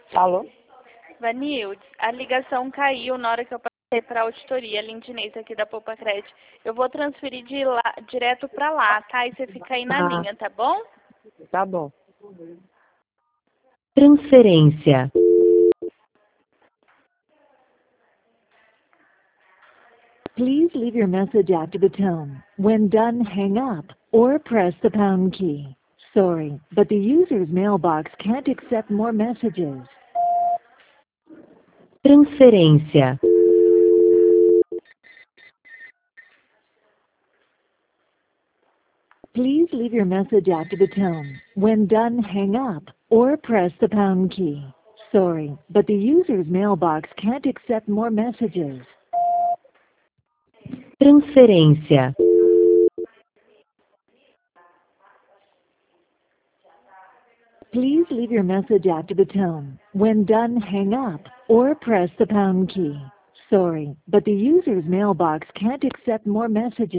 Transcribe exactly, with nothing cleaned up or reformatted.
Alô? Vanildes, a ligação caiu na hora que eu passei para a auditoria, Lindinês aqui da Poupa Crédito. Eu vou transferir de lá, direto para lá, tá? E você fica aí na Ah. linha, tá bom? Tá bom. Transferência. Please leave your message after the tone. When done, hang up or press the pound key. Sorry, but the user's mailbox can't accept more messages. Transferência. Please leave your message after the tone. When done, hang up or press the pound key. Sorry, but the user's mailbox can't accept more messages. Transferência. Please leave your message after the tone. When done, hang up or press the pound key. Sorry, but the user's mailbox can't accept more messages.